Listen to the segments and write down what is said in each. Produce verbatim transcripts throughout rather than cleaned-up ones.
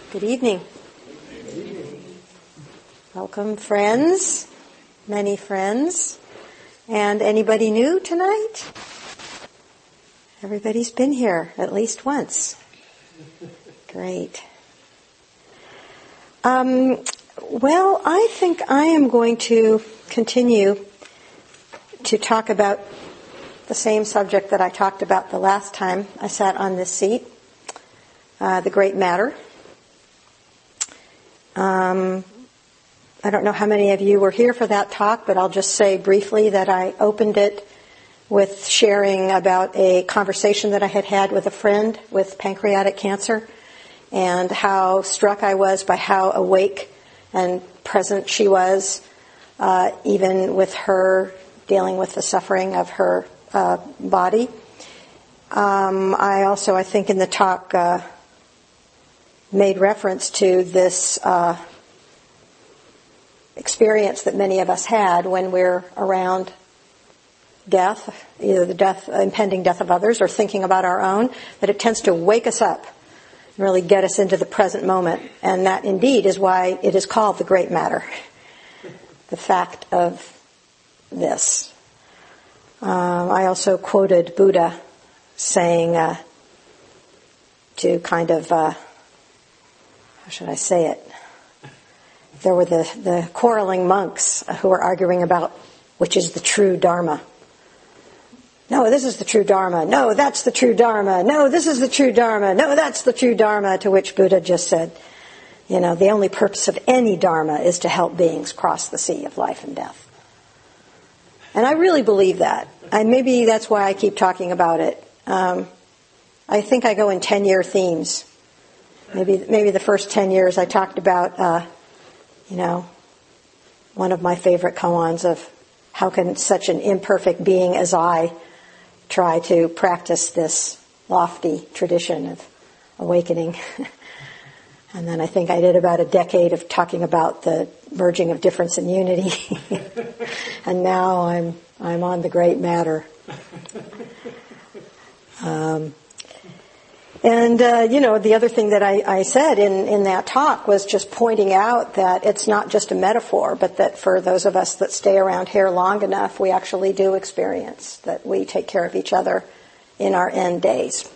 Good evening. Welcome, friends, many friends, and anybody new tonight? Everybody's been here at least once. Great. Um, well, I think I am going to continue to talk about the same subject that I talked about the last time I sat on this seat, uh, the great matter. Um, I don't know how many of you were here for that talk, but I'll just say briefly that I opened it with sharing about a conversation that I had had with a friend with pancreatic cancer and how struck I was by how awake and present she was, uh, even with her dealing with the suffering of her uh, body. Um, I also, I think in the talk, uh, made reference to this uh, experience that many of us had when we're around death, either the death, impending death of others or thinking about our own, that it tends to wake us up and really get us into the present moment. And that indeed is why it is called the great matter, the fact of this. Um, I also quoted Buddha saying uh, to kind of, uh, how should I say it? There were the, the quarreling monks who were arguing about which is the true Dharma. No, this is the true Dharma. No, that's the true Dharma. No, this is the true Dharma. No, that's the true Dharma. To which Buddha just said, you know, the only purpose of any Dharma is to help beings cross the sea of life and death. And I really believe that. And maybe that's why I keep talking about it. Um, I think I go in ten-year themes. Maybe maybe the first ten years I talked about, uh, you know, one of my favorite koans of how can such an imperfect being as I try to practice this lofty tradition of awakening. And then I think I did about a decade of talking about the merging of difference and unity. And now I'm I'm on the great matter. Um, and, uh, you know, the other thing that I, I said in, in that talk was just pointing out that it's not just a metaphor, but that for those of us that stay around here long enough, we actually do experience that we take care of each other in our end days.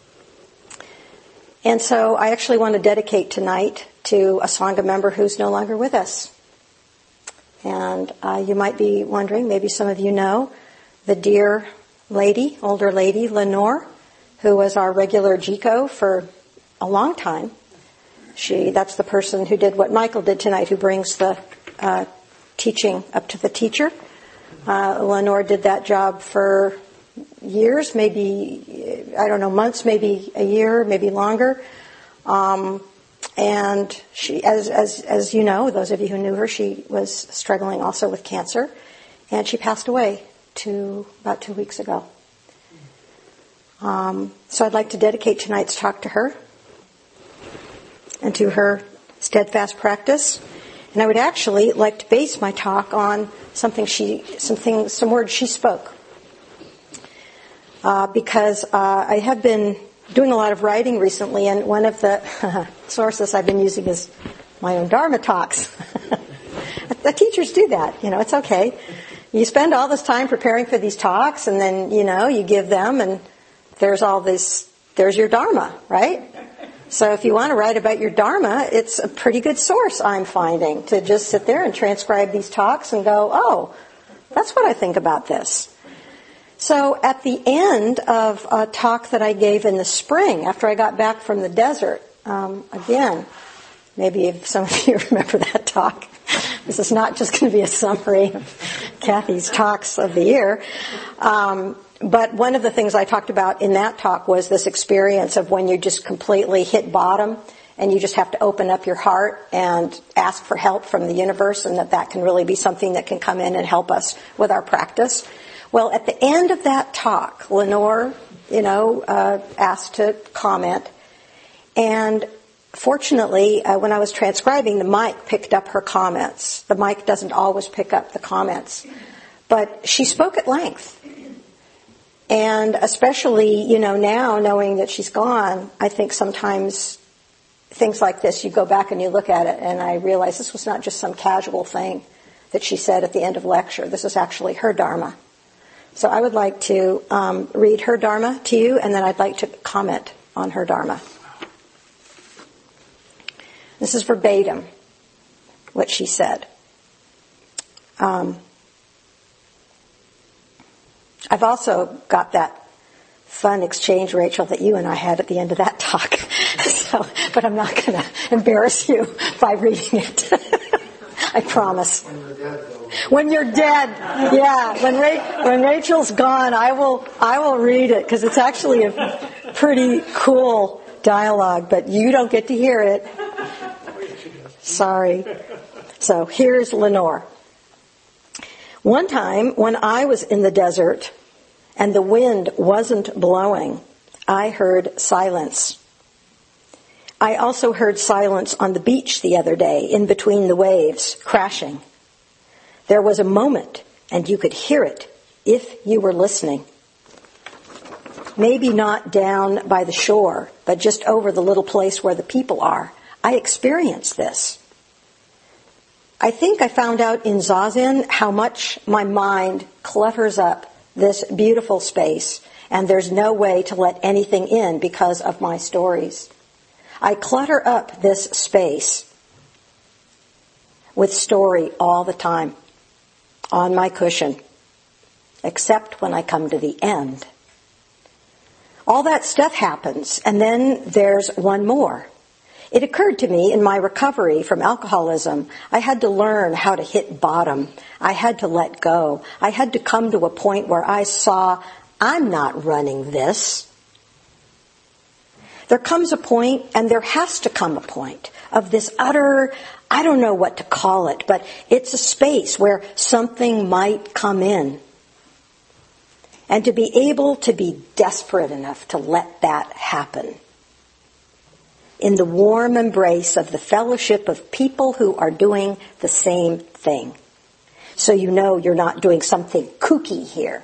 And so I actually want to dedicate tonight to a Sangha member who's no longer with us. And uh, you might be wondering, maybe some of you know, the dear lady, older lady, Lenore, who was our regular G C O for a long time. She, that's the person who did what Michael did tonight, who brings the uh, teaching up to the teacher. Uh, Lenore did that job for years, maybe, I don't know, months, maybe a year, maybe longer. Um, and she, as, as, as you know, those of you who knew her, she was struggling also with cancer. And she passed away two, about two weeks ago. Um, so I'd like to dedicate tonight's talk to her and to her steadfast practice. And I would actually like to base my talk on something she, something, some words she spoke. Uh, because uh, I have been doing a lot of writing recently, and one of the sources I've been using is my own Dharma talks. The teachers do that, you know, it's okay. You spend all this time preparing for these talks, and then, you know, you give them, and there's all this, there's your Dharma, right? So if you want to write about your Dharma, it's a pretty good source, I'm finding, to just sit there and transcribe these talks and go, oh, that's what I think about this. So at the end of a talk that I gave in the spring, after I got back from the desert, um, again, maybe if some of you remember that talk, this is not just going to be a summary of Kathy's talks of the year, um, but one of the things I talked about in that talk was this experience of when you just completely hit bottom and you just have to open up your heart and ask for help from the universe, and that that can really be something that can come in and help us with our practice. Well, at the end of that talk, Lenore, you know, uh, asked to comment. And fortunately, uh, when I was transcribing, the mic picked up her comments. The mic doesn't always pick up the comments. But she spoke at length. And especially, you know, now knowing that she's gone, I think sometimes things like this, you go back and you look at it, and I realize this was not just some casual thing that she said at the end of lecture. This is actually her Dharma. So I would like to um, read her Dharma to you, and then I'd like to comment on her Dharma. This is verbatim what she said. Um, I've also got that fun exchange, Rachel, that you and I had at the end of that talk. So, but I'm not going to embarrass you by reading it. I promise. When you're dead, though. When you're dead, yeah. When Ra- when Rachel's gone, I will I will read it because it's actually a pretty cool dialogue. But you don't get to hear it. Sorry. So here's Lenore. One time when I was in the desert and the wind wasn't blowing, I heard silence. I also heard silence on the beach the other day, in between the waves, crashing. There was a moment, and you could hear it if you were listening. Maybe not down by the shore, but just over the little place where the people are. I experienced this. I think I found out in Zazen how much my mind clutters up this beautiful space, and there's no way to let anything in because of my stories. I clutter up this space with story all the time on my cushion, except when I come to the end. All that stuff happens, and then there's one more. It occurred to me in my recovery from alcoholism, I had to learn how to hit bottom. I had to let go. I had to come to a point where I saw, I'm not running this. There comes a point, and there has to come a point, of this utter, I don't know what to call it, but it's a space where something might come in. And to be able to be desperate enough to let that happen. In the warm embrace of the fellowship of people who are doing the same thing. So you know you're not doing something kooky here.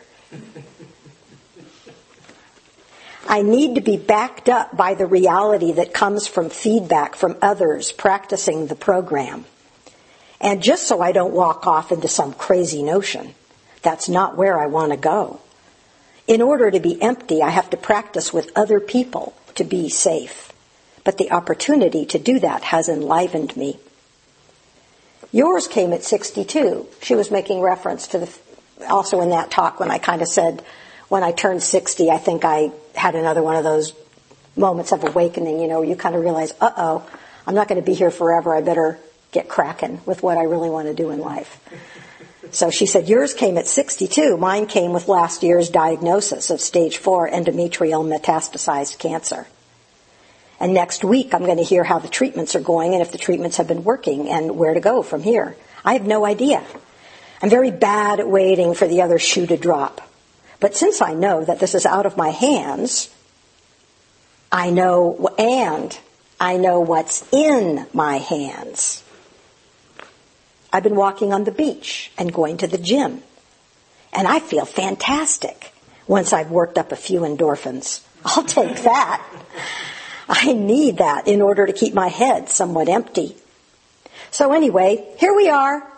I need to be backed up by the reality that comes from feedback from others practicing the program. And just so I don't walk off into some crazy notion, that's not where I want to go. In order to be empty, I have to practice with other people to be safe. But the opportunity to do that has enlivened me. Yours came at sixty-two. She was making reference to the, also in that talk when I kind of said, when I turned sixty, I think I had another one of those moments of awakening, you know, you kind of realize, uh-oh, I'm not going to be here forever. I better get cracking with what I really want to do in life. So she said, yours came at sixty-two. Mine came with last year's diagnosis of stage four endometrial metastasized cancer. And next week, I'm going to hear how the treatments are going and if the treatments have been working and where to go from here. I have no idea. I'm very bad at waiting for the other shoe to drop. But since I know that this is out of my hands, I know, and I know what's in my hands. I've been walking on the beach and going to the gym. And I feel fantastic once I've worked up a few endorphins. I'll take that. I need that in order to keep my head somewhat empty. So anyway, here we are.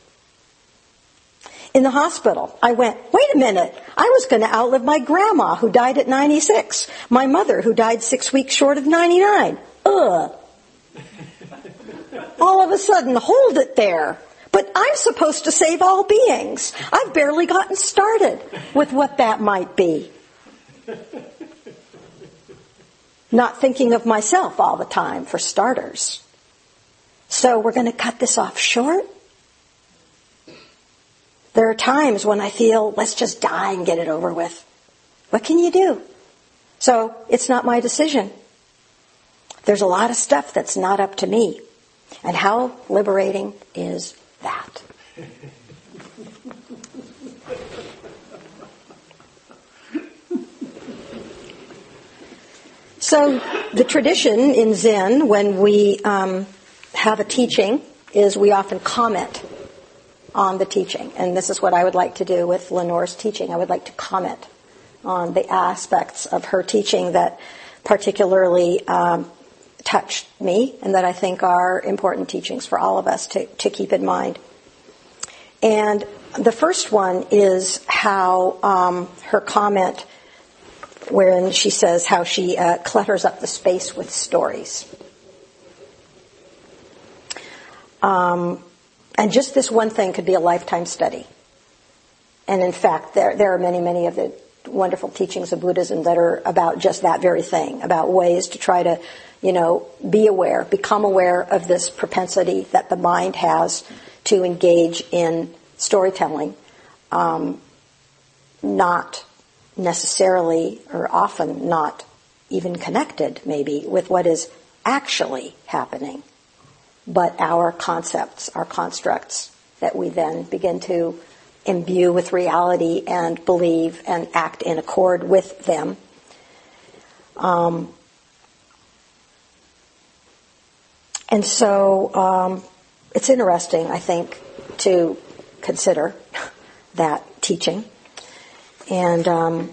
In the hospital, I went, wait a minute, I was going to outlive my grandma who died at ninety-six, my mother who died six weeks short of ninety-nine. Ugh. All of a sudden, hold it there. But I'm supposed to save all beings. I've barely gotten started with what that might be. Not thinking of myself all the time, for starters. So we're going to cut this off short? There are times when I feel, let's just die and get it over with. What can you do? So it's not my decision. There's a lot of stuff that's not up to me. And how liberating is that? So the tradition in Zen, when we um, have a teaching, is we often comment on the teaching. And this is what I would like to do with Lenore's teaching. I would like to comment on the aspects of her teaching that particularly um, touched me and that I think are important teachings for all of us to, to keep in mind. And the first one is how um, her comment wherein she says how she uh, clutters up the space with stories. Um, and just this one thing could be a lifetime study. And in fact, there there are many, many of the wonderful teachings of Buddhism that are about just that very thing, about ways to try to, you know, be aware, become aware of this propensity that the mind has to engage in storytelling, um, not necessarily or often not even connected maybe with what is actually happening, but our concepts, our constructs that we then begin to imbue with reality and believe and act in accord with them. Um, and so um, it's interesting, I think, to consider that teaching. And um,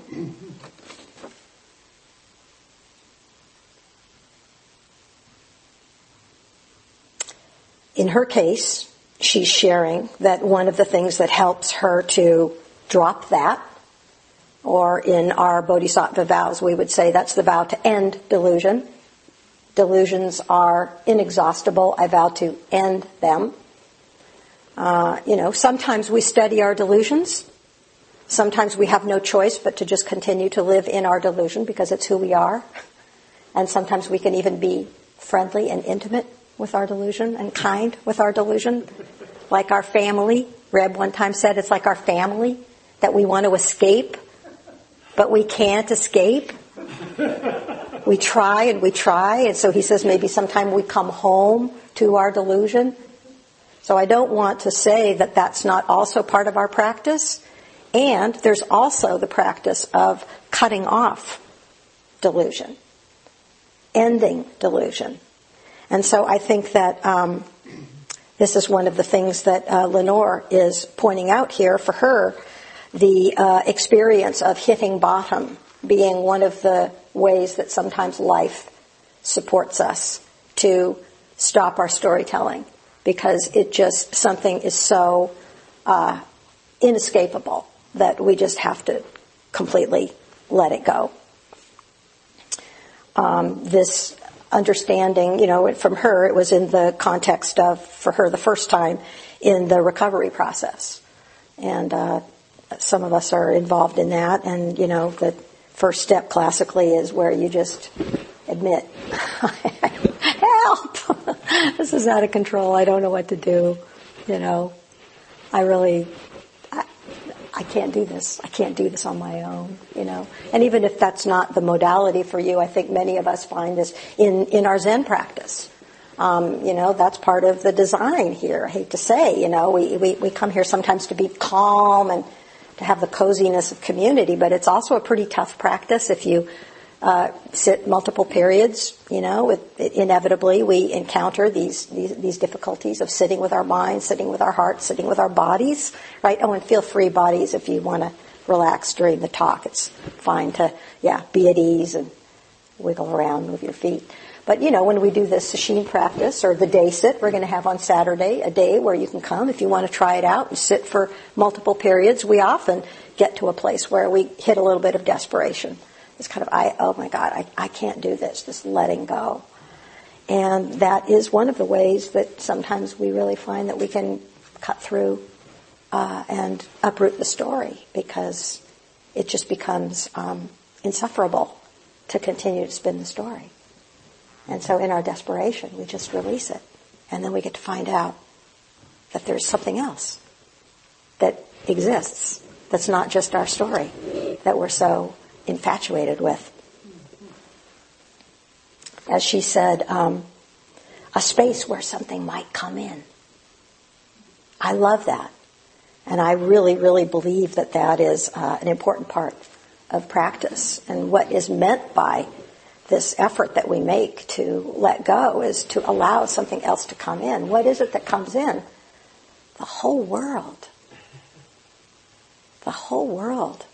in her case, she's sharing that one of the things that helps her to drop that, or in our Bodhisattva vows, we would say that's the vow to end delusion. Delusions are inexhaustible. I vow to end them. Uh, you know, sometimes we study our delusions. Sometimes we have no choice but to just continue to live in our delusion because it's who we are. And sometimes we can even be friendly and intimate with our delusion and kind with our delusion. Like our family. Reb one time said it's like our family that we want to escape, but we can't escape. We try and we try. And so he says maybe sometime we come home to our delusion. So I don't want to say that that's not also part of our practice. And there's also the practice of cutting off delusion, ending delusion. And so I think that um, this is one of the things that uh, Lenore is pointing out here for her, the uh, experience of hitting bottom being one of the ways that sometimes life supports us to stop our storytelling, because it just, something is so uh, inescapable that we just have to completely let it go. Um, this understanding, you know, from her, it was in the context of, for her, the first time in the recovery process. And uh, some of us are involved in that. And, you know, the first step classically is where you just admit, help! This is out of control. I don't know what to do. You know, I really... I can't do this. I can't do this on my own, you know. And even if that's not the modality for you, I think many of us find this in, in our Zen practice. Um, you know, that's part of the design here. I hate to say, you know, we, we, we come here sometimes to be calm and to have the coziness of community, but it's also a pretty tough practice if you uh, sit multiple periods, you know. It, it, inevitably we encounter these, these these difficulties of sitting with our minds, sitting with our hearts, sitting with our bodies, right? Oh, and feel free, bodies, if you want to relax during the talk. It's fine to, yeah, be at ease and wiggle around, move your feet. But, you know, when we do the sesshin practice or the day sit we're going to have on Saturday, a day where you can come if you want to try it out and sit for multiple periods, we often get to a place where we hit a little bit of desperation. It's kind of, I, oh my God, I, I can't do this, just letting go. And that is one of the ways that sometimes we really find that we can cut through uh, and uproot the story, because it just becomes um, insufferable to continue to spin the story. And so in our desperation, we just release it. And then we get to find out that there's something else that exists that's not just our story that we're so infatuated with. As she said, um, a space where something might come in. I love that. And I really, really believe that that is uh, an important part of practice. And what is meant by this effort that we make to let go is to allow something else to come in. What is it that comes in? The whole world. The whole world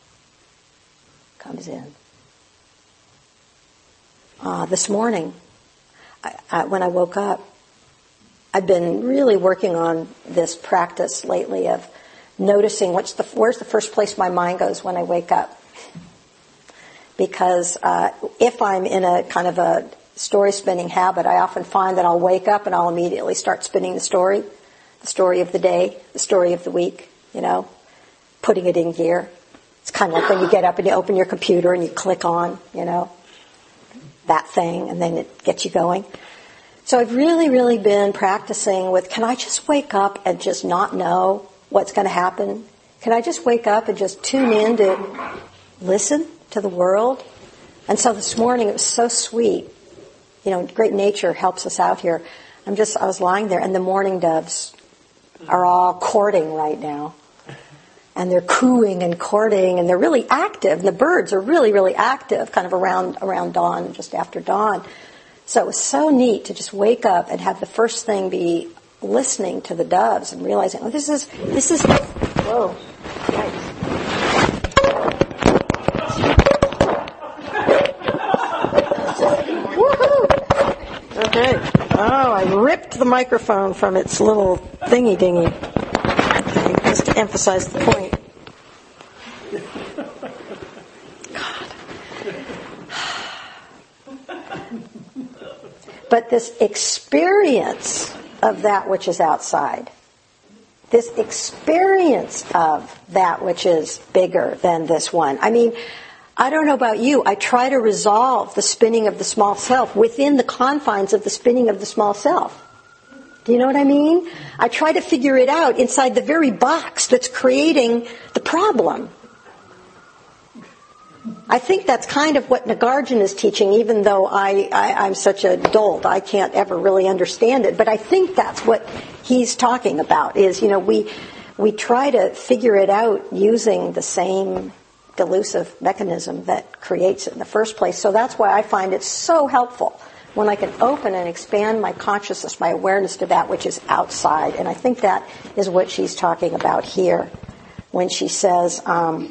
comes in. Uh, this morning, I, I, when I woke up, I've been really working on this practice lately of noticing what's the where's the first place my mind goes when I wake up. Because uh, if I'm in a kind of a story spinning habit, I often find that I'll wake up and I'll immediately start spinning the story, the story of the day, the story of the week, you know, putting it in gear. It's kind of like when you get up and you open your computer and you click on, you know, that thing, and then it gets you going. So I've really, really been practicing with, can I just wake up and just not know what's going to happen? Can I just wake up and just tune in to listen to the world? And so this morning it was so sweet. You know, great nature helps us out here. I'm just, I was lying there and the mourning doves are all courting right now. And they're cooing and courting and they're really active. And the birds are really, really active kind of around, around dawn, just after dawn. So it was so neat to just wake up and have the first thing be listening to the doves and realizing, oh, this is, this is, whoa, nice. Okay. Oh, I ripped the microphone from its little thingy-dingy. Okay, just to emphasize the point. God. But this experience of that which is outside, this experience of that which is bigger than this one. I mean, I don't know about you. I try to resolve the spinning of the small self within the confines of the spinning of the small self. Do you know what I mean? I try to figure it out inside the very box that's creating the problem. I think that's kind of what Nagarjuna is teaching, even though I, I, I'm such a dolt. I can't ever really understand it. But I think that's what he's talking about, is, you know, we we try to figure it out using the same delusive mechanism that creates it in the first place. So that's why I find it so helpful when I can open and expand my consciousness, my awareness to that which is outside. And I think that is what she's talking about here when she says, um,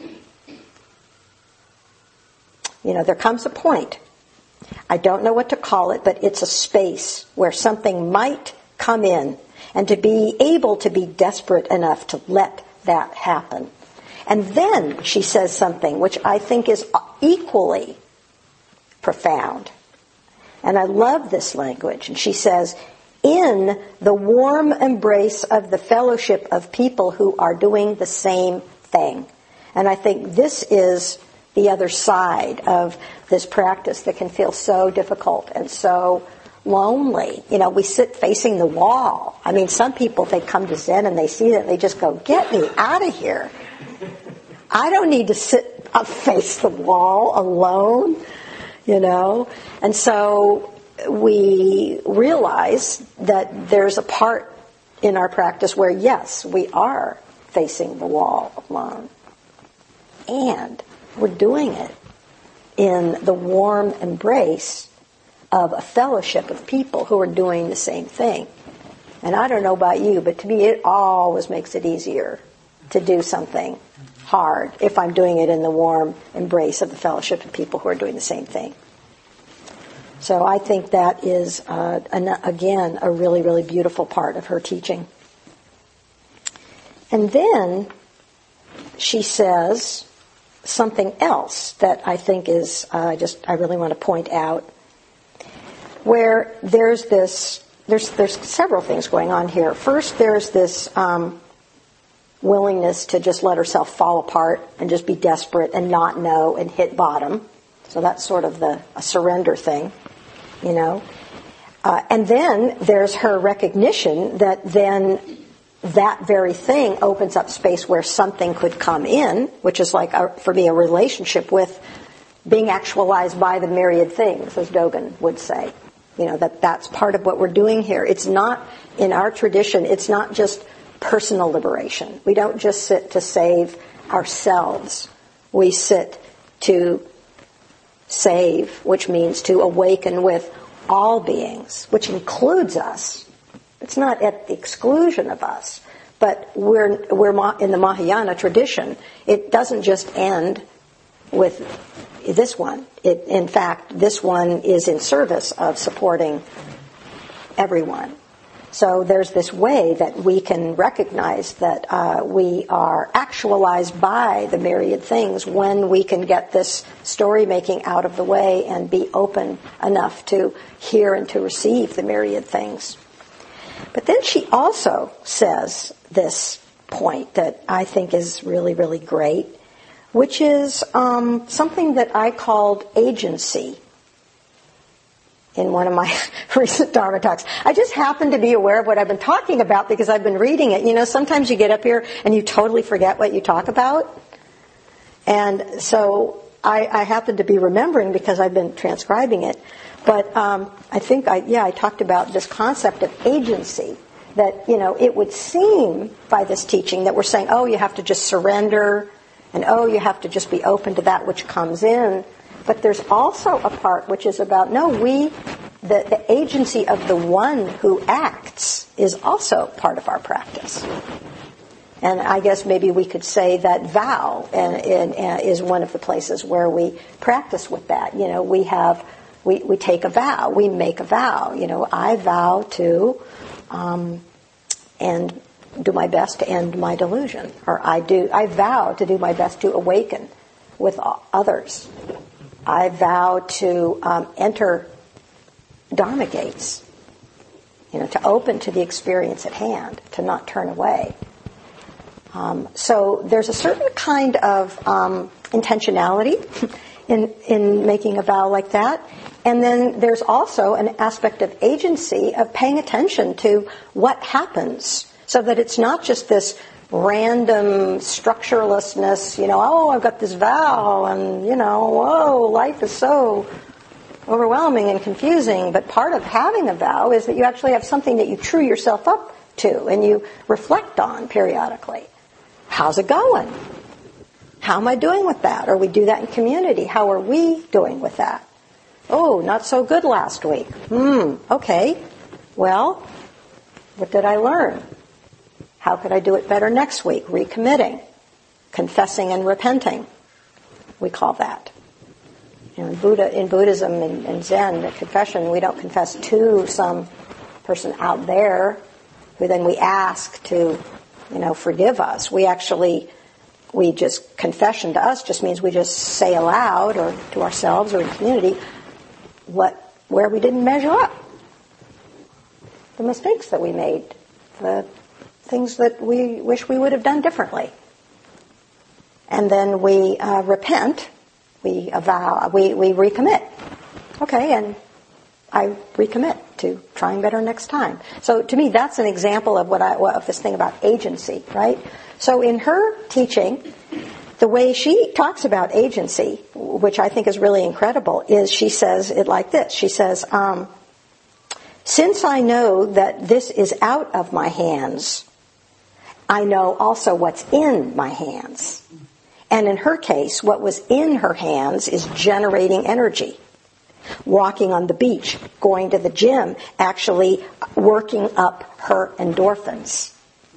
you know, there comes a point, I don't know what to call it, but it's a space where something might come in, and to be able to be desperate enough to let that happen. And then she says something which I think is equally profound. And I love this language. And she says, in the warm embrace of the fellowship of people who are doing the same thing. And I think this is the other side of this practice that can feel so difficult and so lonely. You know, we sit facing the wall. I mean, some people, they come to Zen and they see that and they just go, get me out of here. I don't need to sit up face the wall alone, you know. And so we realize that there's a part in our practice where, yes, we are facing the wall alone. And we're doing it in the warm embrace of a fellowship of people who are doing the same thing. And I don't know about you, but to me it always makes it easier to do something hard if I'm doing it in the warm embrace of the fellowship of people who are doing the same thing. So I think that is, uh, an, again, a really, really beautiful part of her teaching. And then she says something else that I think is, uh, just, I really want to point out, where there's this, there's, there's several things going on here. First, there's this, um, willingness to just let herself fall apart and just be desperate and not know and hit bottom. So that's sort of the a surrender thing, you know. Uh, and then there's her recognition that then that very thing opens up space where something could come in, which is like, a, for me, a relationship with being actualized by the myriad things, as Dogen would say. You know, that that's part of what we're doing here. It's not, in our tradition, it's not just personal liberation. We don't just sit to save ourselves. We sit to save, which means to awaken with all beings, which includes us. It's not at the exclusion of us, but we're we're in the Mahayana tradition. It doesn't just end with this one. It, in fact, this one is in service of supporting everyone. So there's this way that we can recognize that uh, we are actualized by the myriad things when we can get this story making out of the way and be open enough to hear and to receive the myriad things. But then she also says this point that I think is really, really great, which is um, something that I called agency in one of my recent Dharma talks. I just happen to be aware of what I've been talking about because I've been reading it. You know, sometimes you get up here and you totally forget what you talk about. And so I, I happen to be remembering because I've been transcribing it. But um, I think, I yeah, I talked about this concept of agency. That, you know, it would seem by this teaching that we're saying, oh, you have to just surrender, and oh, you have to just be open to that which comes in. But there's also a part which is about, no, we, the, the agency of the one who acts is also part of our practice. And I guess maybe we could say that vow and, and, and is one of the places where we practice with that. You know, we have, we, we take a vow, we make a vow. You know, I vow to um, and do my best to end my delusion, or I do, I vow to do my best to awaken with others. I vow to um, enter Dharma gates, you know, to open to the experience at hand, to not turn away. Um, so there's a certain kind of um, intentionality in in making a vow like that. And then there's also an aspect of agency of paying attention to what happens, so that it's not just this random structurelessness, you know, oh, I've got this vow, and, you know, whoa, life is so overwhelming and confusing. But part of having a vow is that you actually have something that you true yourself up to and you reflect on periodically. How's it going? How am I doing with that? Or we do that in community. How are we doing with that? Oh, not so good last week. Hmm, okay. Well, what did I learn? How could I do it better next week? Recommitting, confessing and repenting, we call that. You know, in Buddha, in Buddhism and, and Zen, the confession, we don't confess to some person out there who then we ask to, you know, forgive us. We actually, we just, confession to us just means we just say aloud or to ourselves or in community what, where we didn't measure up. The mistakes that we made, the things that we wish we would have done differently. And then we uh, repent, we avow, we, we recommit. Okay, and I recommit to trying better next time. So to me, that's an example of what I, of this thing about agency, right? So in her teaching, the way she talks about agency, which I think is really incredible, is she says it like this. She says, um, since I know that this is out of my hands, I know also what's in my hands. And in her case, what was in her hands is generating energy. Walking on the beach, going to the gym, actually working up her endorphins.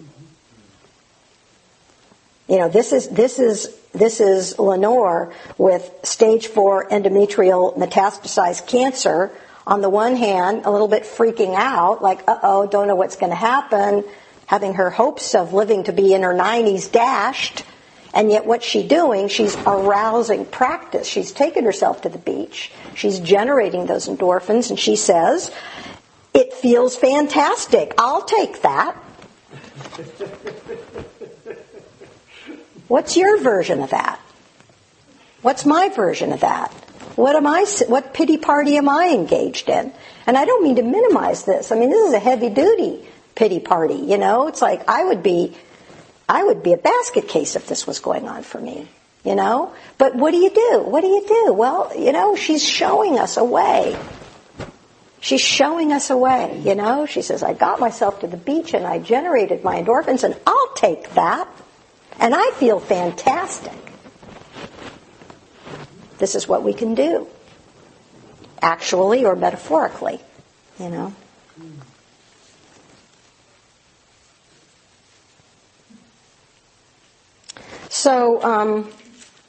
You know, this is this is this is Lenore with stage four endometrial metastasized cancer. On the one hand, a little bit freaking out, like, uh-oh, don't know what's going to happen, having her hopes of living to be in her nineties dashed. And yet what's she doing? She's arousing practice. She's taken herself to the beach. She's generating those endorphins, and she says, it feels fantastic. I'll take that. What's your version of that? What's my version of that? What am I? What pity party am I engaged in? And I don't mean to minimize this. I mean, this is a heavy-duty pity party, you know? It's like I would be... I would be a basket case if this was going on for me, you know? But what do you do? What do you do? Well, you know, she's showing us a way. She's showing us a way, you know? She says, I got myself to the beach and I generated my endorphins, and I'll take that. And I feel fantastic. This is what we can do. Actually or metaphorically, you know? So um,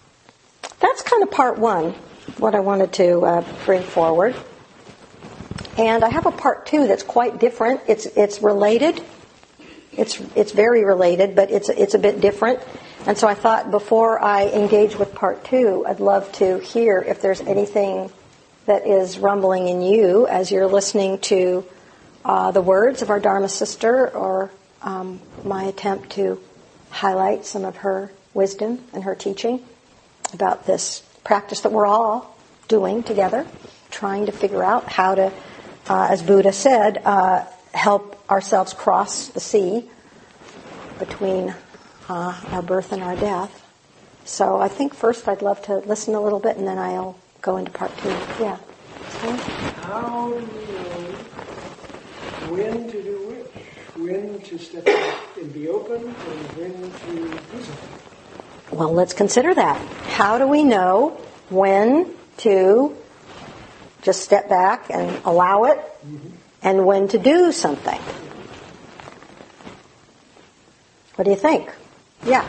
that's kind of part one, what I wanted to uh, bring forward. And I have a part two that's quite different. It's it's related. It's it's very related, but it's it's a bit different. And so I thought before I engage with part two, I'd love to hear if there's anything that is rumbling in you as you're listening to uh, the words of our Dharma sister, or um, my attempt to highlight some of her wisdom and her teaching about this practice that we're all doing together, trying to figure out how to, uh, as Buddha said, uh, help ourselves cross the sea between uh, our birth and our death. So I think first I'd love to listen a little bit, and then I'll go into part two. Yeah. So, how do you know when to do which? When to step back and be open, and when to do something? well, let's consider that. How do we know when to just step back and allow it, mm-hmm. and when to do something? What do you think? Yeah.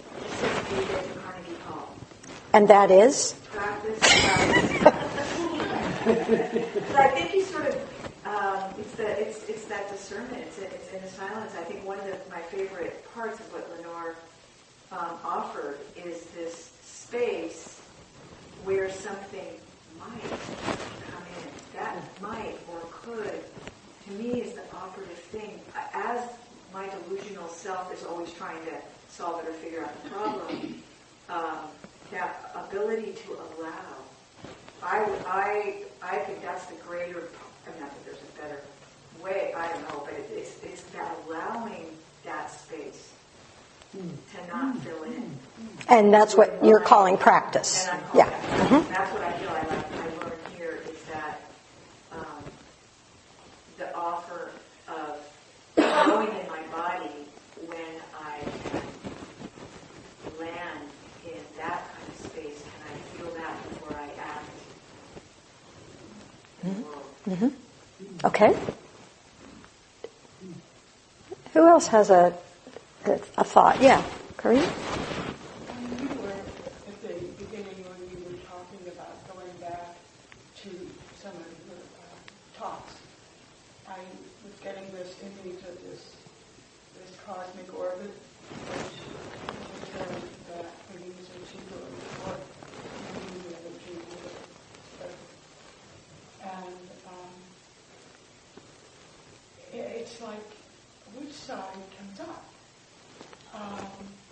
And that is? Practice. practice. But I think you sort of, um, it's, the, it's, it's that discernment. It's, it's in the silence. I think one of the, my favorite parts of what Lenore um, offered is this space where something might come in. That might or could, to me, is the operative thing. As my delusional self is always trying to solve it or figure out the problem, um, that ability to allow, I, I, I think that's the greater, I mean, not that there's a better way, I don't know, but it, it's, it's that allowing that space to not fill in. And that's what you're calling practice. And I'm calling yeah. practice. Mm-hmm. That's what I feel I like I learned here is that um, the offer of knowing in my body when I can land in that kind of space, can I feel that before I act in the world? Mm-hmm. Okay. Who else has a a, a thought? Yeah, Kareem? You were at the beginning when you were talking about going back to some of your uh, talks. I was getting this image of this this cosmic orbit, which returned that when you was in Chico or maybe the other two years. And um, it, it's like which side comes up? Um,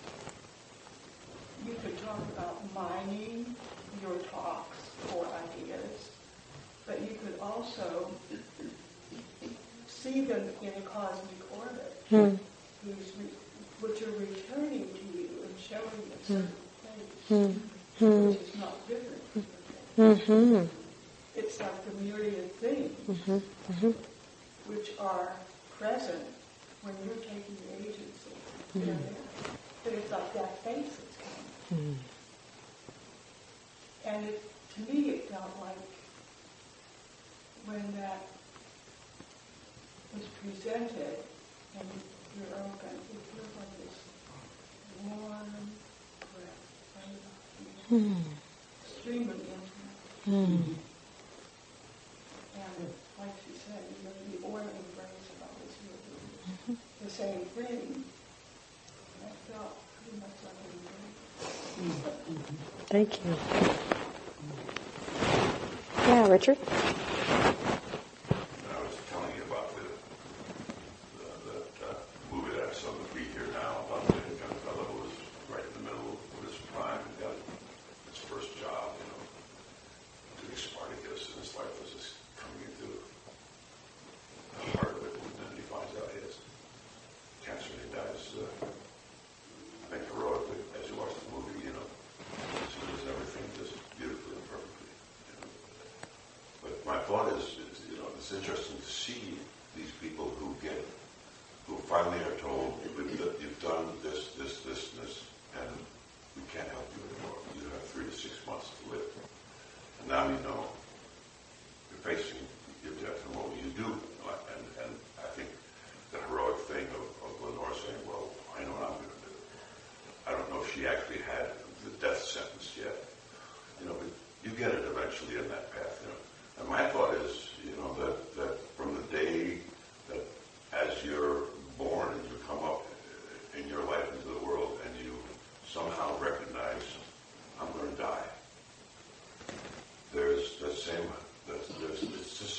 you could talk about mining your talks for ideas, but you could also see them in a cosmic orbit, Hmm. who's re- which are returning to you and showing you a certain place, Hmm. which is not different from your place. Mm-hmm. It's like the myriad things Mm-hmm. Mm-hmm. which are present when you're taking the agency. Mm-hmm. They're there. But it's like that face is coming. Mm-hmm. And it, to me, it felt like when that was presented and you're open, it feels like this warm breath right up here, Mm-hmm. streaming into Mm-hmm. And like she said, you know, the oil embrace of all this movement, mm-hmm. the same thing. And I felt pretty much like an embrace. Thank you. Yeah, Richard? I was telling you about the, the, the uh, movie that I saw on the feed here now about the young fellow who was right in the middle of his prime and got his first job, you know, doing Spartacus, and his life was just coming into the heart of it, and then he finds out he has cancer and he dies, uh, I think heroically, as you watch the movie, you know, as soon as everything just beautifully and perfectly, you know. But my thought is, is, you know, it's interesting to see these people who get, who finally are told, you've done this, this, this, this, and we can't help you anymore. You have three to six months to live. And now you know you're facing your death, and what will you do? And, and I think the heroic thing of, of Lenore saying, well, I know what I'm going to do. I don't know if she actually had the death sentence yet, you know, but you get it eventually in that path, you know. And my thought is, you know, that, that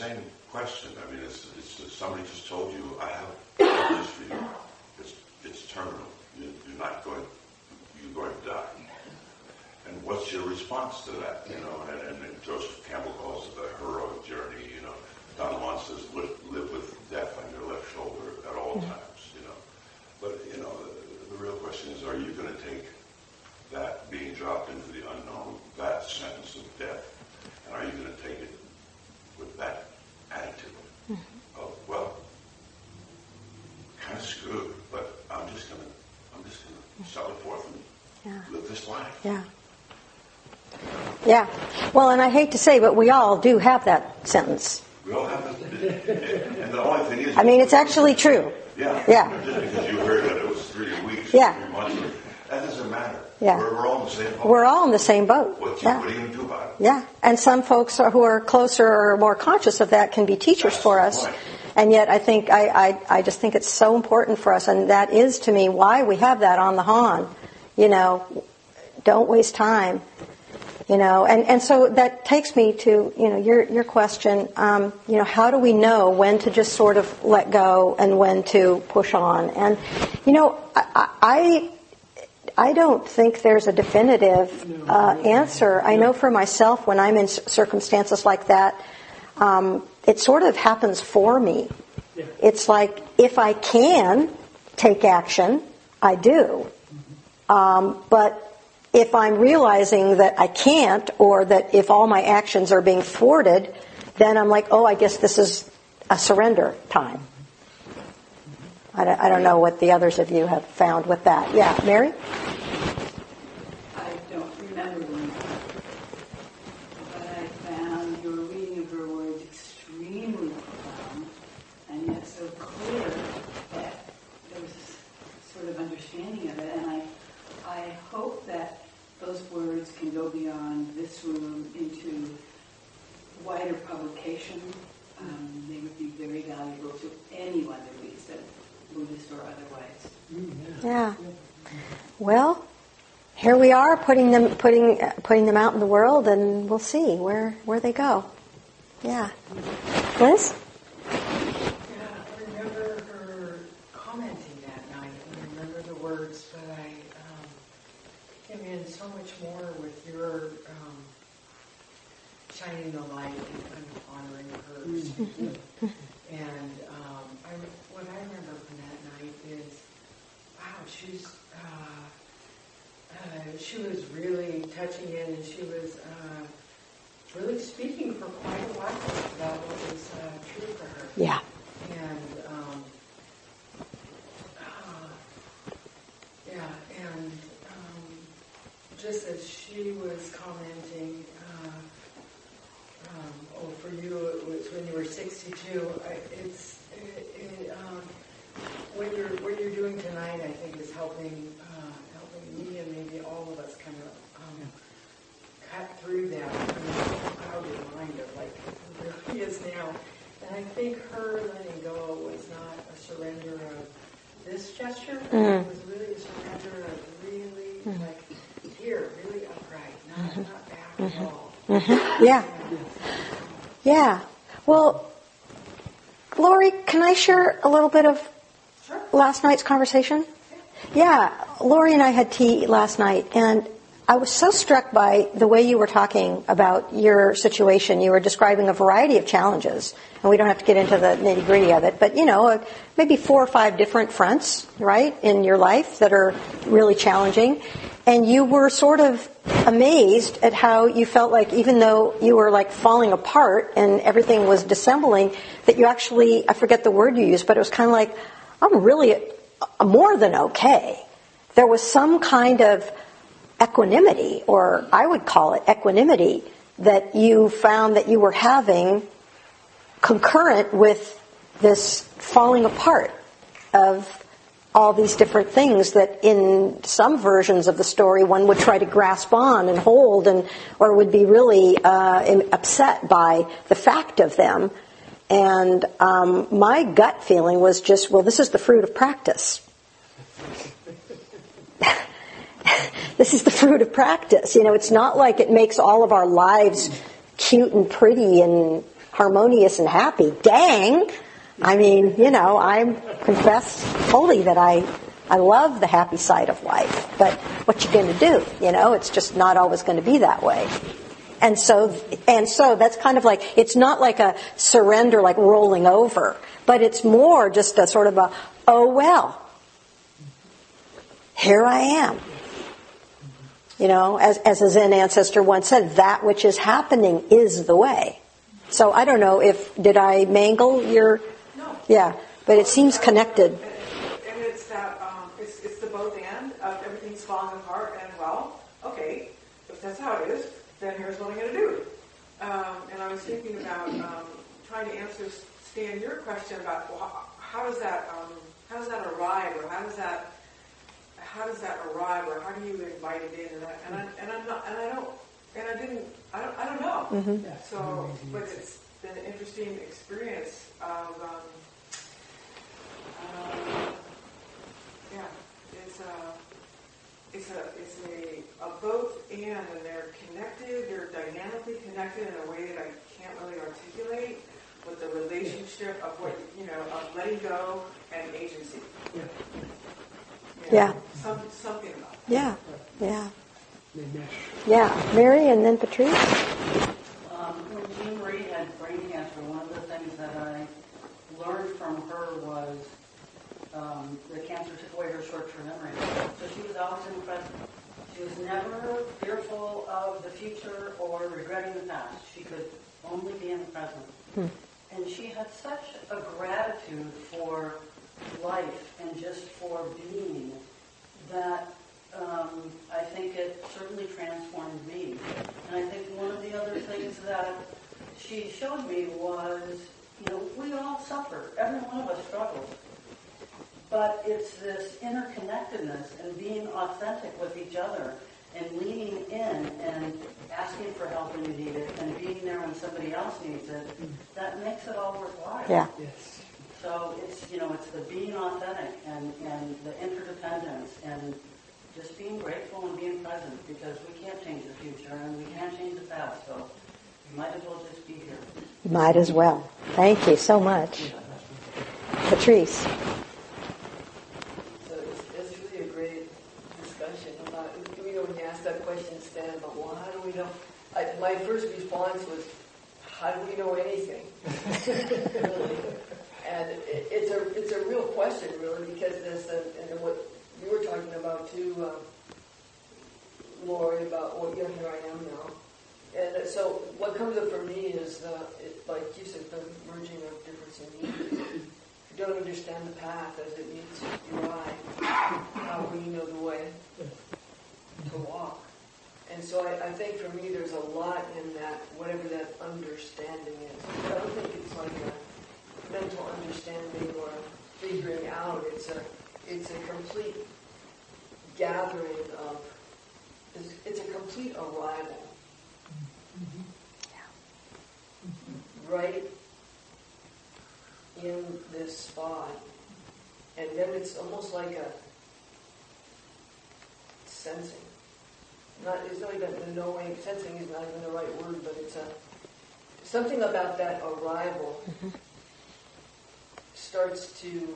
same question. I mean, it's, it's somebody just told you, I have good news for you. It's it's terminal. You, you're not going. You're going to die. And what's your response to that? You know, and, and Joseph Campbell calls it the heroic journey. You know, Don Juan says live, live with death on your left shoulder at all times. You know, but you know, the, the real question is, are you going to take that being dropped into the unknown, that sentence of death, and are you going to take it with that attitude mm-hmm. of, well, kind of screwed, but I'm just going to, I'm just going to sell it forth and yeah. live this life. Yeah. Yeah. Well, and I hate to say, but we all do have that sentence. We all have it. And the only thing is... I mean, it's actually true. Yeah. Yeah. Just because you heard that it was three weeks yeah. or three months, that doesn't matter. Yeah. We're, we're all in the same boat. We're all in the same boat. What, yeah. what are you going to do about it? Yeah. And some folks are, who are closer or more conscious of that can be teachers That's for us. Point. And yet I think, I, I, I just think it's so important for us. And that is, to me, why we have that on the Han. You know, don't waste time. You know, and, and so that takes me to, you know, your, your question, um, you know, how do we know when to just sort of let go and when to push on? And, you know, I, I, I don't think there's a definitive uh, answer. I know for myself, when I'm in circumstances like that, um, it sort of happens for me. It's like, if I can take action, I do. Um, but if I'm realizing that I can't, or that if all my actions are being thwarted, then I'm like, oh, I guess this is a surrender time. I don't, I don't know what the others of you have found with that. Yeah, Mary? I don't remember them, but I found your reading of her words extremely profound, and yet so clear that there was a sort of understanding of it, and I I hope that those words can go beyond this room into wider publication. Um, they would be very valuable to anyone that reads them, Buddhist or otherwise. Yeah. Well, here we are, putting them putting uh, putting them out in the world, and we'll see where where they go. Yeah. Liz? Yeah, I remember her commenting that night. I remember the words, but I um, came in so much more with your um, shining the light and kind of honoring her speaking. And um, I, what I remember from that night is, wow, she's uh, uh, she was really touching in, and she was uh, really speaking for quite a while about what was uh, true for her. Yeah. And um, uh, yeah, and um, just as she was commenting, uh, um, oh, for you it was when you were sixty-two. I, it's it, it, um, what you're what you're doing tonight, I think, is helping uh, helping me and maybe all of us kind of um, cut through that clouded mind of like who it really is now. And I think her letting go was not a surrender of this gesture. Mm. It was really a surrender of really mm. like here, really upright, not mm-hmm. not back mm-hmm. at all. Mm-hmm. Yeah. Yeah. Well, Lori, can I share a little bit of Sure. last night's conversation? Yeah. Lori and I had tea last night, and I was so struck by the way you were talking about your situation. You were describing a variety of challenges, and we don't have to get into the nitty-gritty of it, but, you know, maybe four or five different fronts, right, in your life that are really challenging. And you were sort of amazed at how you felt like, even though you were like falling apart and everything was dissembling, that you actually, I forget the word you used, but it was kind of like, I'm really more than okay. There was some kind of equanimity, or I would call it equanimity, that you found that you were having concurrent with this falling apart of all these different things that in some versions of the story one would try to grasp on and hold, and or would be really uh, upset by the fact of them. And um, my gut feeling was just, well, this is the fruit of practice. This is the fruit of practice. You know, it's not like it makes all of our lives cute and pretty and harmonious and happy. Dang! I mean, you know, I confess wholly that I I love the happy side of life. But what you going to do? You know, it's just not always going to be that way. And so, and so that's kind of like, it's not like a surrender, like rolling over, but it's more just a sort of a, oh well, here I am. You know, as, as a Zen ancestor once said, that which is happening is the way. So I don't know if, did I mangle your, no. Yeah, but it seems connected. And, and it's that, um, it's, it's the both and of everything's falling apart and well, okay, if that's how it is, then here's what I'm going to do. Um, and I was thinking about um, trying to answer, Stan, your question about well, how does that um, how does that arrive, or how does that how does that arrive, or how do you invite it in? And I and, I, and I'm not and I don't and I didn't I don't I don't know. Mm-hmm. So, but it's been an interesting experience of um, uh, yeah, it's a. It's a it's a, a both and, and they're connected. They're dynamically connected in a way that I can't really articulate. With the relationship of what you know of letting go and agency. Yeah. You know, Yeah. Some, something about that. Yeah, yeah, They mesh. yeah. Mary and then Patrice. Um, when Jean Marie had brain cancer, one of the things that I learned from her was um, the cancer took away her short-term memory. So she was always in the present. She was never fearful of the future or regretting the past. She could only be in the present. Hmm. And she had such a gratitude for life and just for being that um, I think it certainly transformed me. And I think one of the other things that she showed me was, you know, we all suffer. Every one of us struggles. But it's this interconnectedness and being authentic with each other and leaning in and asking for help when you need it and being there when somebody else needs it, that makes it all worthwhile. Yeah. Yes. So it's, you know, it's the being authentic and, and the interdependence and just being grateful and being present, because we can't change the future and we can't change the past, so you might as well just be here. Might as well. Thank you so much. Patrice. So it's, it's really a great discussion about, you know, when you ask that question, Stan, about, well, how do we know? I, my first response was, how do we know anything? Really. And it, it's a it's a real question, really, because this, and, and what you were talking about too, um, Lori, about, well, yeah, here I am now. And so what comes up for me is, the, it, like you said, the merging of difference in needs. If you don't understand the path as it meets your eye, how will you know the way to walk? And so I, I think for me there's a lot in that, whatever that understanding is. I don't think it's like a mental understanding or figuring out. It's a it's a complete gathering of, it's, it's a complete arrival. Mm-hmm. Right in this spot. And then it's almost like a sensing. Not, it's not even the knowing, sensing is not even the right word, but it's a something about that arrival mm-hmm. starts to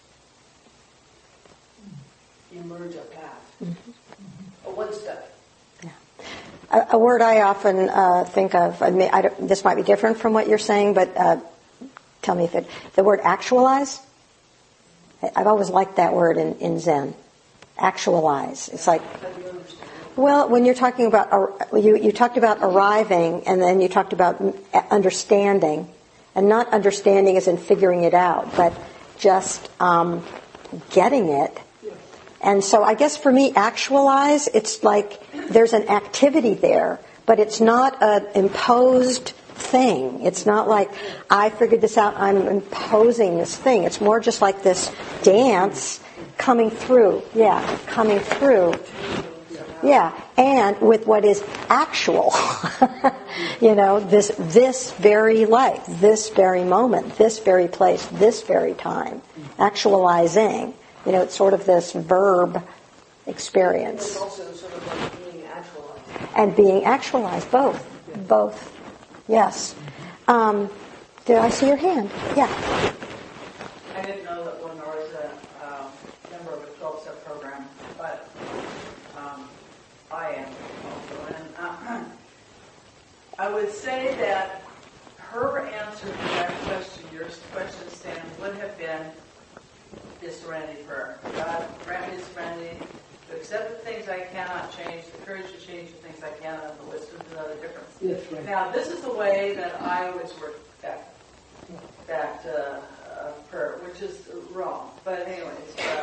emerge a path, mm-hmm. a one step. Yeah. A, a word I often uh, think of, I mean, I don't, this might be different from what you're saying, but uh, tell me if it, the word actualize. I've always liked that word in, in Zen. Actualize. It's like, well, when you're talking about, you, you talked about arriving, and then you talked about understanding, and not understanding as in figuring it out, but just um, getting it. And so I guess for me, actualize, it's like there's an activity there, but it's not an imposed thing. It's not like I figured this out, I'm imposing this thing. It's more just like this dance coming through. Yeah, coming through. Yeah, and with what is actual. You know, this this very life, this very moment, this very place, this very time. Actualizing. You know, it's sort of this verb experience. It's also sort of like being actualized. And being actualized, both. Both. Yes. Um, Did I see your hand? Yeah. I didn't know that Lenore is a um, member of a twelve-step program, but um, I am also. And uh, I would say that her answer to that question, your question, Stan, would have been the serenity prayer. God, grant me the serenity to accept the things I cannot change, the courage to change the things I can, and the wisdom to know the difference. That's right. Now, this is the way that I always work that that uh, uh, prayer, which is wrong. But anyways.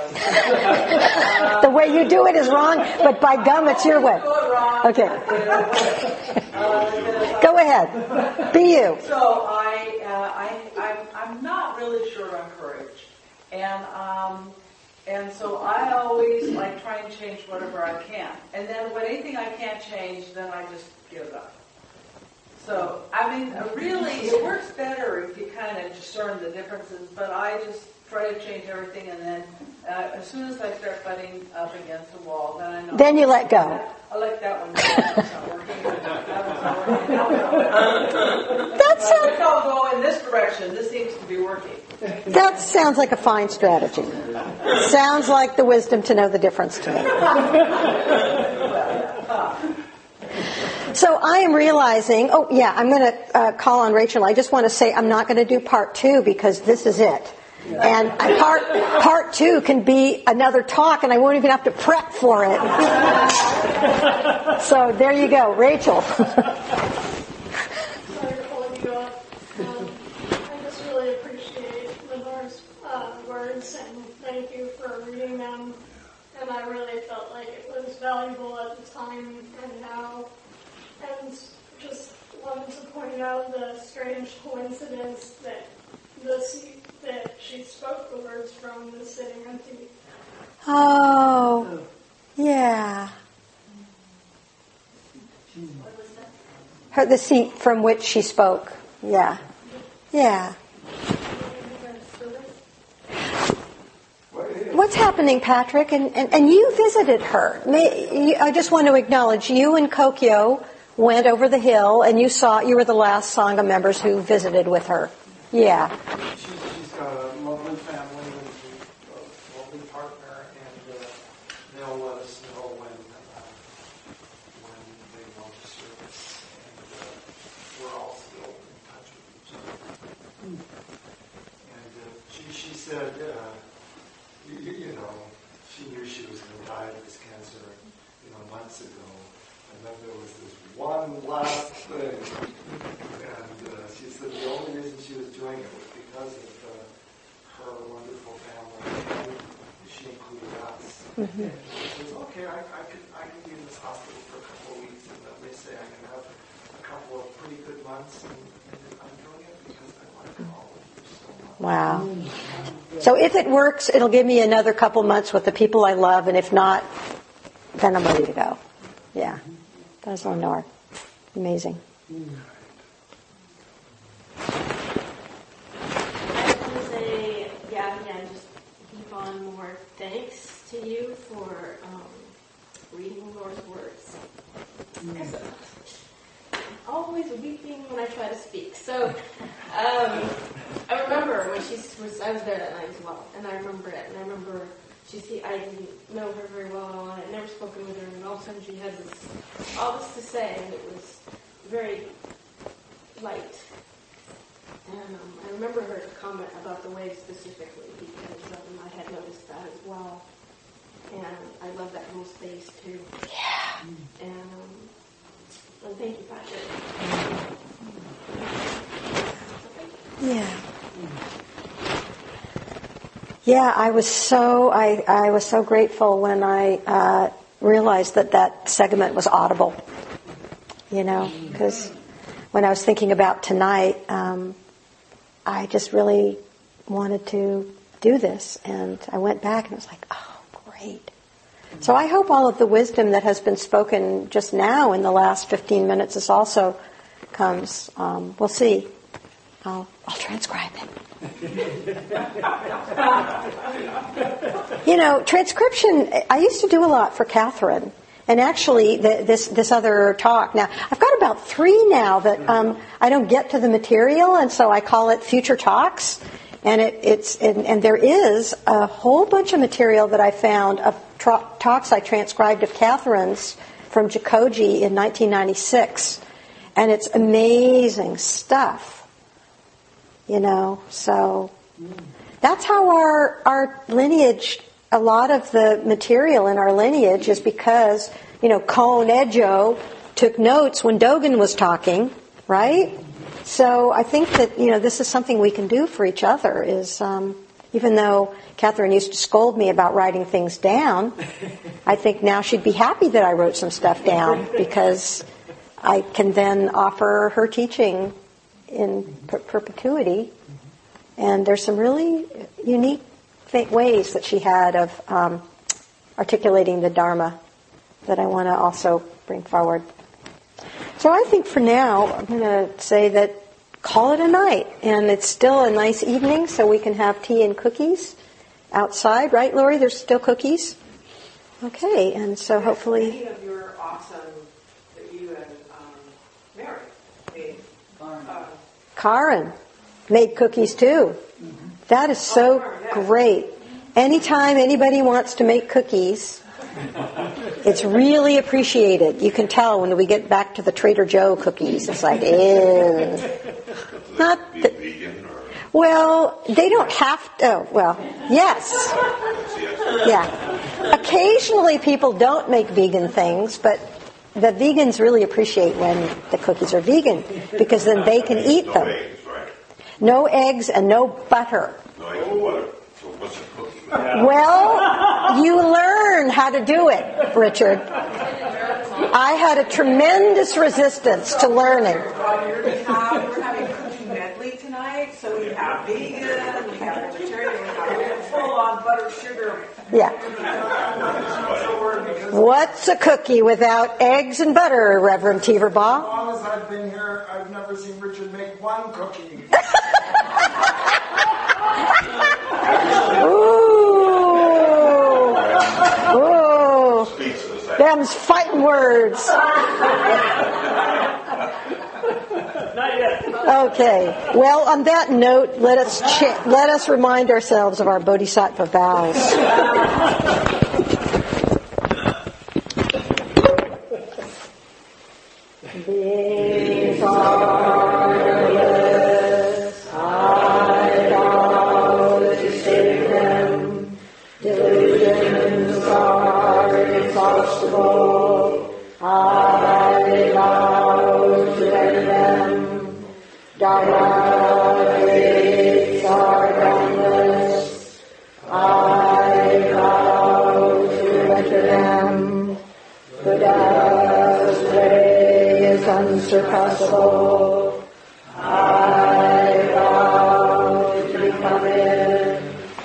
Uh, The way you do it is wrong, but by gum, it's your way. Okay. uh, Go ahead. Be you. So I, uh, I, I'm, I'm not really sure on courage, and um, and so I always like try and change whatever I can, and then when anything I can't change, then I just give it up. So, I mean, really, it works better if you kind of discern the differences, but I just try to change everything, and then uh, as soon as I start butting up against the wall, then I know. Then you let go. I like that one. That's not working. That one's not working. That one's not working. That's I think I'll go in this direction. This seems to be working. That sounds like a fine strategy. Sounds like the wisdom to know the difference to me. So I am realizing, oh yeah, I'm going to uh, call on Rachel. I just want to say I'm not going to do part two because this is it. And I, part part two can be another talk and I won't even have to prep for it. So there you go, Rachel. Sorry to hold you up. Um, I just really appreciate Lenore's uh, words and thank you for reading them. And I really felt like it was valuable at the time and now. And just wanted to point out the strange coincidence that the seat that she spoke the words from was sitting empty. Oh, yeah. What was that? Her, the seat from which she spoke. Yeah. Yeah. What's happening, Patrick? And, and, and you visited her. May, you, I just want to acknowledge you and Kokyo went over the hill, and you saw, you were the last Sangha members who visited with her. Yeah. She's, she's got a lovely family and a lovely partner, and uh, they'll let us know when uh, when they want to service, and uh, we're all still in touch with each other. And uh, she, she said, uh, you, you know, she knew she was going to die of this cancer, you know, months ago. And then there was this one last thing, and uh, she said the only reason she was doing it was because of uh, her wonderful family, and she included us. Mm-hmm. And she says, okay, I, I could I could be in this hospital for a couple of weeks, and then they say I can have a couple of pretty good months, and, and I'm doing it because I like all of you so much. Wow. So if it works, it'll give me another couple months with the people I love, and if not, then I'm ready to go. Yeah. That's Lenore. Amazing. I just want to say, yeah, yeah, just keep on more thanks to you for um, reading Lenore's words. Because I'm always weeping when I try to speak. So um, I remember when she was, I was there that night as well, and I remember it, and I remember She see, I didn't know her very well, and I'd never spoken with her, and all of a sudden she had this, all this to say, and it was very light. And um, I remember her comment about the wave specifically, because um, I had noticed that as well. And I love that little space, too. Yeah. And, um, and thank you, Patrick. Yeah. Yeah, I was so I, I was so grateful when I uh, realized that that segment was audible. You know, because when I was thinking about tonight, um, I just really wanted to do this, and I went back and it was like, oh, great. So I hope all of the wisdom that has been spoken just now in the last fifteen minutes is also comes. Um, we'll see. I'll, I'll transcribe it. You know, transcription, I used to do a lot for Catherine And actually, the, this this other talk, now, I've got about three now that um, I don't get to the material, and so I call it Future Talks. And it, it's and, and there is a whole bunch of material that I found of tra- talks I transcribed of Catherine's from Jikoji in nineteen ninety-six. And it's amazing stuff, you know. So that's how our our lineage, a lot of the material in our lineage is because, you know, Kon Ejo took notes when Dogen was talking, right? So I think that, you know, this is something we can do for each other is, um, even though Catherine used to scold me about writing things down, I think now she'd be happy that I wrote some stuff down because I can then offer her teaching in per- perpetuity. And there's some really unique th- ways that she had of um, articulating the Dharma that I want to also bring forward. So I think for now, I'm going to say that call it a night. And it's still a nice evening, so we can have tea and cookies outside. Right, Lori? There's still cookies? Okay, and so hopefully... Any of your awesome that you and um, Mary made? Uh, Karen made cookies too. That is so great. Anytime anybody wants to make cookies, it's really appreciated. You can tell when we get back to the Trader Joe cookies. It's like, ew. Not Be the, vegan or well, they don't have to. Oh, well, yes. Yeah. Occasionally people don't make vegan things, but the vegans really appreciate when the cookies are vegan because then they can eat no them. eggs, right? No eggs and no butter. No eggs and butter. So what's a cookie? Well, you learn how to do it, Richard. I had a tremendous resistance to learning. Well, you're gonna have, we're having cookie medley tonight, so we have vegan, we have vegetarian, we have full on butter, sugar. Yeah. What's a cookie without eggs and butter, Reverend As Teverbaugh? long as I've been here, I've never seen Richard make one cookie. Ooh. Ooh. Them's fighting words. Okay. Well, on that note, let us cha- let us remind ourselves of our bodhisattva vows. These are the I vow to save them. Delusions are inexhaustible. I vow to end them. Dharma gates are boundless. I vow to enter them. Buddha's way is unsurpassable.